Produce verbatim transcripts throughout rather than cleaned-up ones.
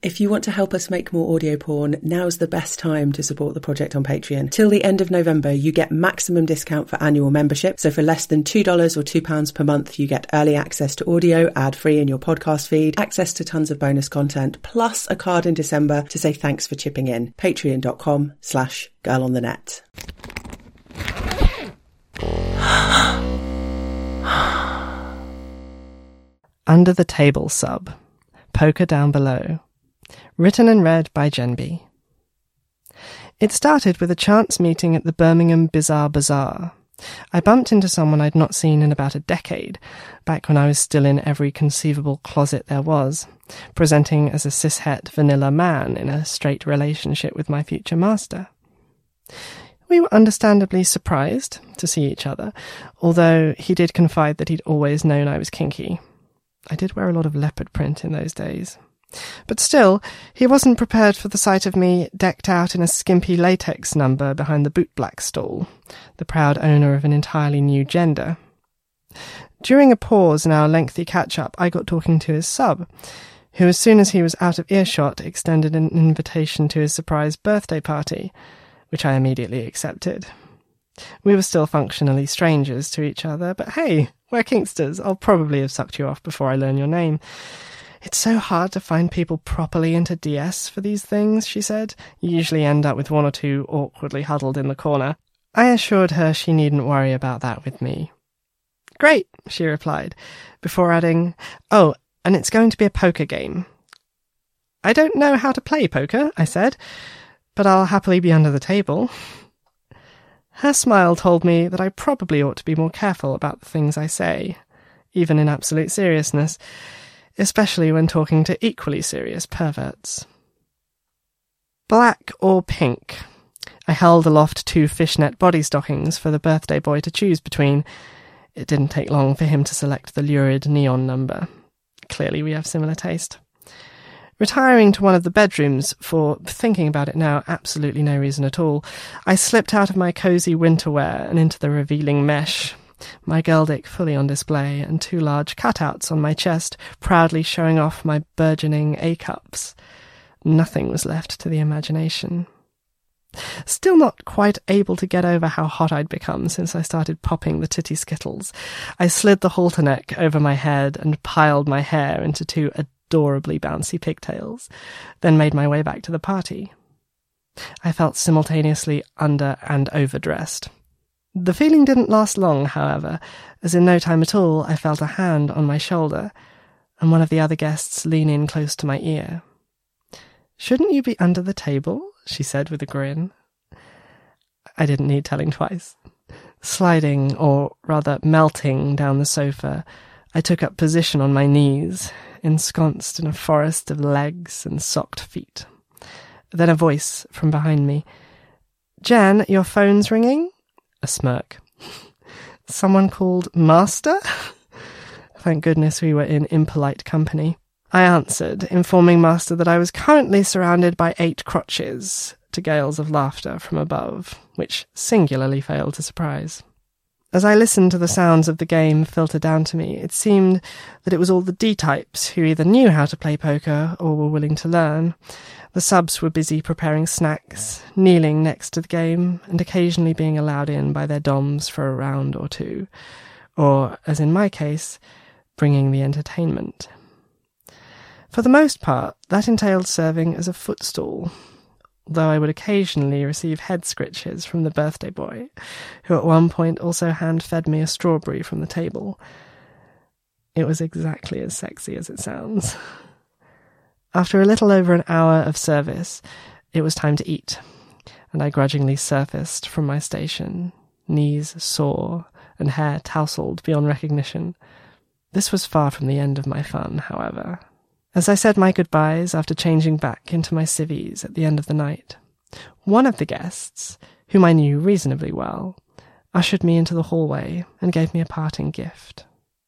If you want to help us make more audio porn, now's the best time to support the project on Patreon. Till the end of November, you get maximum discount for annual membership. So for less than two dollars or two pounds per month, you get early access to audio, ad-free in your podcast feed, access to tons of bonus content, plus a card in December to say thanks for chipping in. Patreon.com slash girl on the net. Under the Table sub. Poker Down Below. Written and read by Genby. It started with a chance meeting at the Birmingham Bizarre Bazaar. I bumped into someone I'd not seen in about a decade, back when I was still in every conceivable closet there was, presenting as a cishet vanilla man in a straight relationship with my future master. We were understandably surprised to see each other, although he did confide that he'd always known I was kinky. I did wear a lot of leopard print in those days. But still, he wasn't prepared for the sight of me decked out in a skimpy latex number behind the bootblack stall, the proud owner of an entirely new gender. During a pause in our lengthy catch-up, I got talking to his sub, who, as soon as he was out of earshot, extended an invitation to his surprise birthday party, which I immediately accepted. We were still functionally strangers to each other, but hey, we're kinksters. I'll probably have sucked you off before I learn your name. It's so hard to find people properly into D S for these things, she said. You usually end up with one or two awkwardly huddled in the corner. I assured her she needn't worry about that with me. Great, she replied, before adding, oh, and it's going to be a poker game. I don't know how to play poker, I said, but I'll happily be under the table. Her smile told me that I probably ought to be more careful about the things I say, even in absolute seriousness, especially when talking to equally serious perverts. Black or pink? I held aloft two fishnet body stockings for the birthday boy to choose between. It didn't take long for him to select the lurid neon number. Clearly we have similar taste. Retiring to one of the bedrooms, for, thinking about it now, absolutely no reason at all, I slipped out of my cosy winter wear and into the revealing mesh, my girl dick fully on display and two large cutouts on my chest, proudly showing off my burgeoning A-cups. Nothing was left to the imagination. Still not quite able to get over how hot I'd become since I started popping the titty skittles, I slid the halter neck over my head and piled my hair into two adorably bouncy pigtails, then made my way back to the party. I felt simultaneously under and overdressed. The feeling didn't last long, however, as in no time at all I felt a hand on my shoulder, and one of the other guests lean in close to my ear. "Shouldn't you be under the table?" she said with a grin. I didn't need telling twice. Sliding, or rather melting, down the sofa, I took up position on my knees, ensconced in a forest of legs and socked feet. Then a voice from behind me. "Jan, your phone's ringing?" A smirk. "Someone called Master?" Thank goodness we were in impolite company. I answered, informing Master that I was currently surrounded by eight crotches, to gales of laughter from above, which singularly failed to surprise. As I listened to the sounds of the game filter down to me, it seemed that it was all the D-types who either knew how to play poker or were willing to learn. The subs were busy preparing snacks, kneeling next to the game, and occasionally being allowed in by their doms for a round or two, or, as in my case, bringing the entertainment. For the most part, that entailed serving as a footstool, though I would occasionally receive head scritches from the birthday boy, who at one point also hand-fed me a strawberry from the table. It was exactly as sexy as it sounds. After a little over an hour of service, it was time to eat, and I grudgingly surfaced from my station, knees sore and hair tousled beyond recognition. This was far from the end of my fun, however. As I said my goodbyes after changing back into my civvies at the end of the night, one of the guests, whom I knew reasonably well, ushered me into the hallway and gave me a parting gift.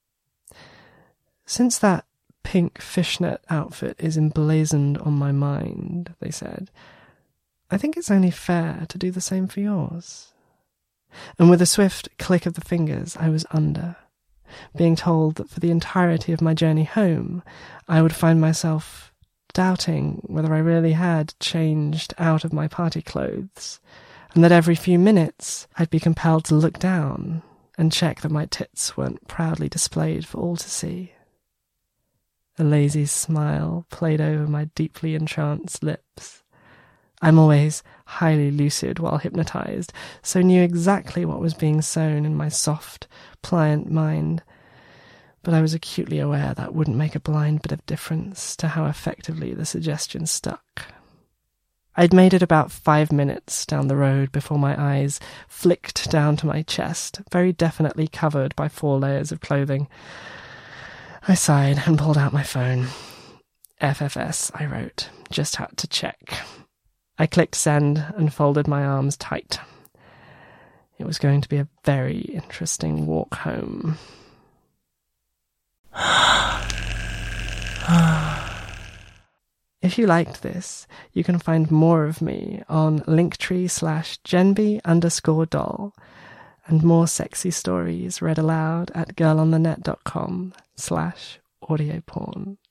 "Since that pink fishnet outfit is emblazoned on my mind," they said, "I think it's only fair to do the same for yours." And with a swift click of the fingers, I was under, being told that for the entirety of my journey home, I would find myself doubting whether I really had changed out of my party clothes, and that every few minutes I'd be compelled to look down and check that my tits weren't proudly displayed for all to see. A lazy smile played over my deeply entranced lips. I'm always highly lucid while hypnotized, so knew exactly what was being sown in my soft, pliant mind, but I was acutely aware that wouldn't make a blind bit of difference to how effectively the suggestion stuck. I'd made it about five minutes down the road before my eyes flicked down to my chest, very definitely covered by four layers of clothing. I sighed and pulled out my phone. F F S, I wrote. Just had to check. I clicked send and folded my arms tight. It was going to be a very interesting walk home. If you liked this, you can find more of me on linktree slash genby underscore doll, and more sexy stories read aloud at girlonthenet.com slash audio porn.